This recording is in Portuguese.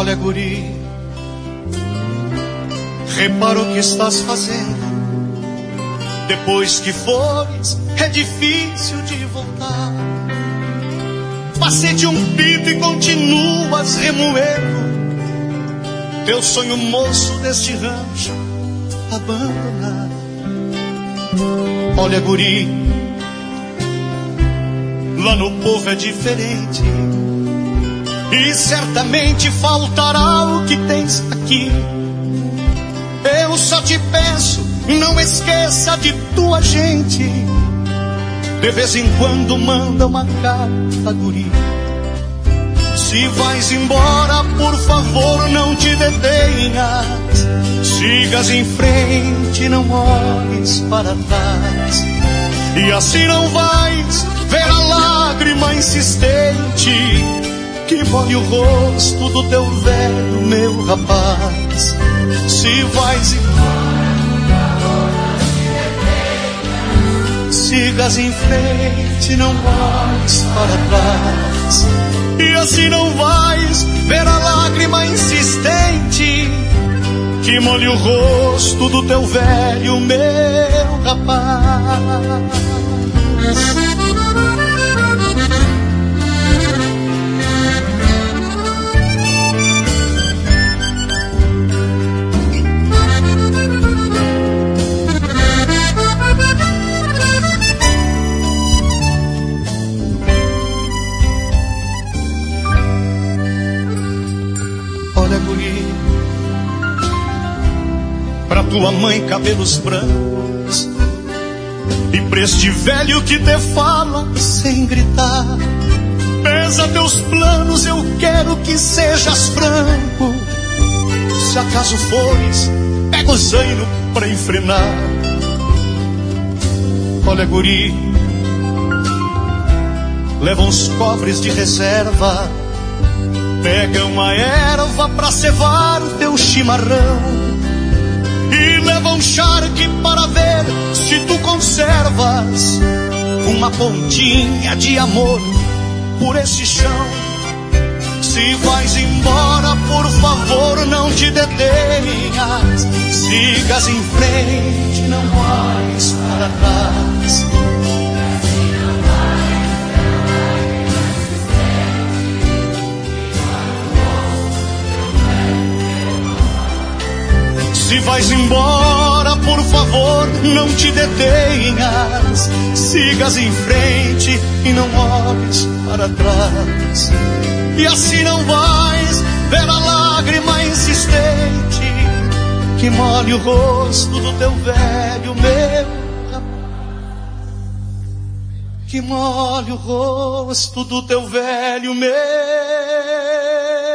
Olha, guri, repara o que estás fazendo. Depois que fores, é difícil de voltar. Passei de um pito e continuas remoendo teu sonho moço deste rancho abandonado. Olha, guri, lá no povo é diferente e certamente faltará o que tens aqui. Eu só te peço, não esqueça de tua gente. De vez em quando manda uma carta, guri. Se vais embora, por favor, não te detenhas. Sigas em frente, não olhes para trás. E assim não vais ver a lágrima insistente que molhe o rosto do teu velho, meu rapaz. Se vais embora, sigas em frente, não olhes para trás. E assim não vais ver a lágrima insistente que molhe o rosto do teu velho, meu rapaz. Olha, guri, pra tua mãe cabelos brancos e pra este velho que te fala sem gritar. Pesa teus planos, eu quero que sejas franco. Se acaso fores, pega o zaino pra enfrenar. Olha, guri, leva uns cofres de reserva. Pega uma erva pra cevar o teu chimarrão e leva um charque para ver se tu conservas uma pontinha de amor por esse chão. Se vais embora, por favor, não te detenhas. Sigas em frente, não olhes para trás. Se vais embora, por favor, não te detenhas. Sigas em frente e não olhes para trás. E assim não vais ver a lágrima insistente que molhe o rosto do teu velho, meu rapaz. Que molhe o rosto do teu velho, meu